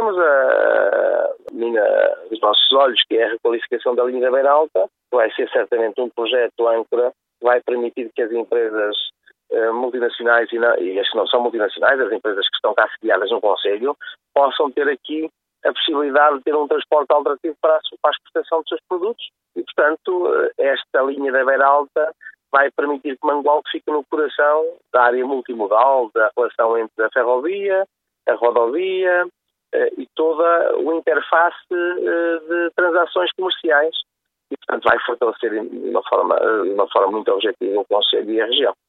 temos a mina dos nossos olhos, que é a requalificação da linha da Beira Alta, que vai ser certamente um projeto âncora, que vai permitir que as empresas multinacionais e as que não são multinacionais, as empresas que estão cá sediadas no Conselho, possam ter aqui a possibilidade de ter um transporte alternativo para a exportação dos seus produtos e, portanto, esta linha da Beira Alta vai permitir que Mangualde fique no coração da área multimodal, da relação entre a ferrovia, a rodovia e toda o interface de transações comerciais e, portanto, vai fortalecer de uma forma muito objetiva o Conselho e a região.